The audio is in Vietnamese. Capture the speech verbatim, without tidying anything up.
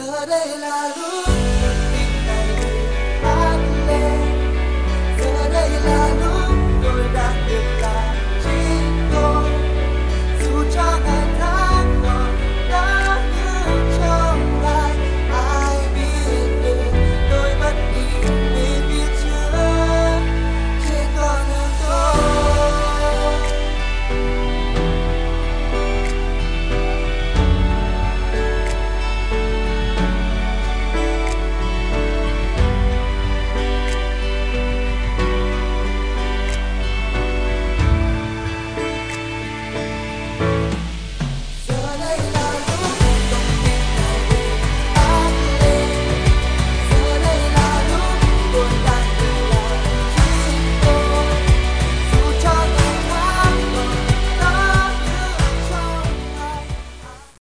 giờ đây là lúc tình này hát lên, giờ đây là lúc tôi đã biết là chỉ tôi dù cho ngày